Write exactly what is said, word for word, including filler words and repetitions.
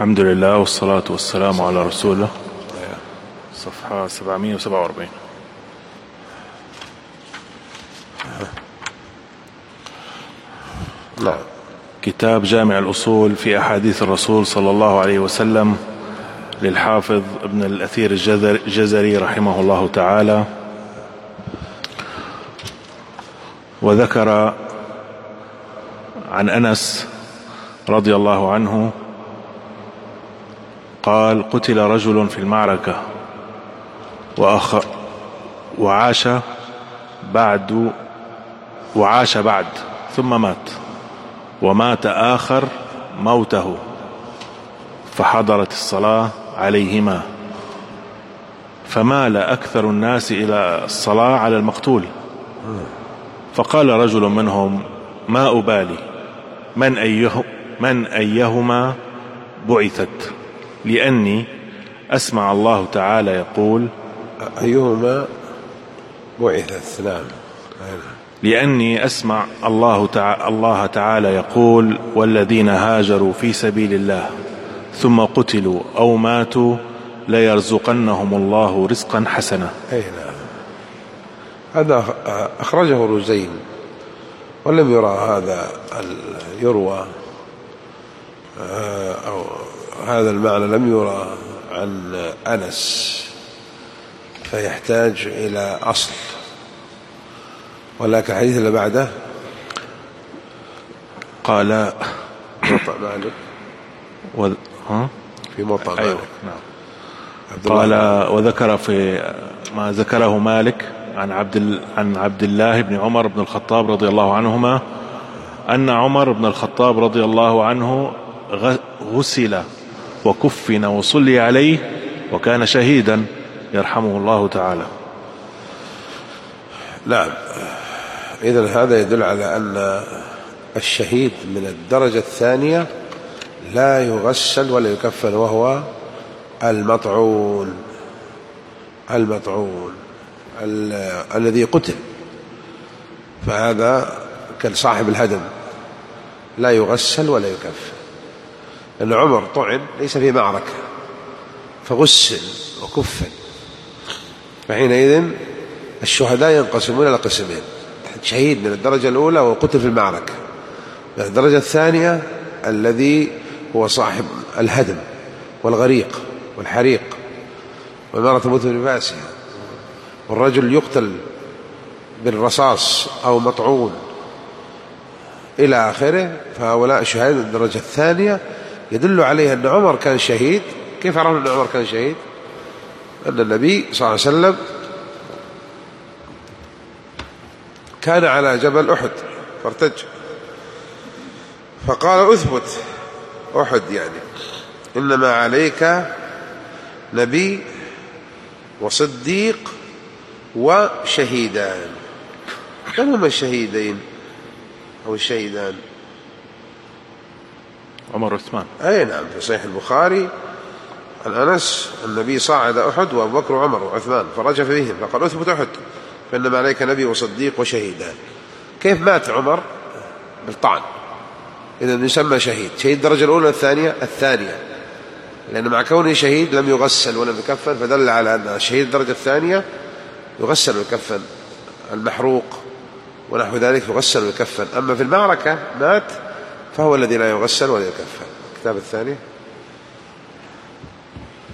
الحمد لله والصلاة والسلام على رسول الله. صفحة سبعمائة وسبعة وأربعين. لا. كتاب جامع الأصول في أحاديث الرسول صلى الله عليه وسلم للحافظ ابن الأثير الجزري رحمه الله تعالى. وذكر عن أنس رضي الله عنه قال: قتل رجل في المعركة وأخ وعاش بعد وعاش بعد ثم مات، ومات آخر موته، فحضرت الصلاة عليهما، فمال أكثر الناس إلى الصلاة على المقتول، فقال رجل منهم: ما أبالي من أيه من أيهما بعثت، لأني أسمع الله تعالى يقول أيهما بعثت. نعم. لأني أسمع الله تعالى, الله تعالى يقول: والذين هاجروا في سبيل الله ثم قتلوا أو ماتوا ليرزقنهم الله رزقا حسنا. أي نعم. هذا أخرجه رزين، ولم يرى هذا يروى أو هذا المعنى لم يرى عن أنس، فيحتاج إلى أصل. ولكن الحديث اللي بعده قال موطأ مالك و... ها؟ في موطأ مالك. أيوة. نعم. قال: وذكر في ما ذكره مالك عن عبد عن عبد الله بن عمر بن الخطاب رضي الله عنهما أن عمر بن الخطاب رضي الله عنه غسل وكفن وصلي عليه وكان شهيدا يرحمه الله تعالى. نعم. إذن هذا يدل على أن الشهيد من الدرجة الثانية لا يغسل ولا يكفن، وهو المطعون المطعون ال... الذي قتل، فهذا كصاحب الهدم لا يغسل ولا يكفن. لأن عمر طعن ليس في معركة فغسل وكفن، فحينئذ الشهداء ينقسمون إلى قسمين: شهيد من الدرجة الأولى وقتل في المعركة، من الدرجة الثانية الذي هو صاحب الهدم والغريق والحريق، والمرأة تموت بنفاسها، والرجل يقتل بالرصاص أو مطعون إلى آخره. فهؤلاء شهداء الدرجة الثانية يدل عليه أن عمر كان شهيد. كيف عرفنا أن عمر كان شهيد؟ أن النبي صلى الله عليه وسلم كان على جبل أحد فارتج، فقال: أثبت أحد، يعني إنما عليك نبي وصديق وشهيدان. من هما الشهيدين أو الشهيدان؟ عمر وعثمان. أي نعم. في صحيح البخاري عن أنس: النبي صعد أحد وأبو بكر وعمر وعثمان فرجف بهم، فقال: أثبت أحد فإنما عليك نبي وصديق وشهيدان. كيف مات عمر؟ بالطعن، إذن يسمى شهيد. شهيد الدرجة الأولى الثانية الثانية، لأن مع كونه شهيد لم يغسل ولم يكفن، فدل على أن شهيد الدرجة الثانية يغسل ويكفن، المحروق ونحو ذلك يغسل ويكفن. أما في المعركة مات فهو الذي لا يغسل ولا يكفن. الكتاب الثاني.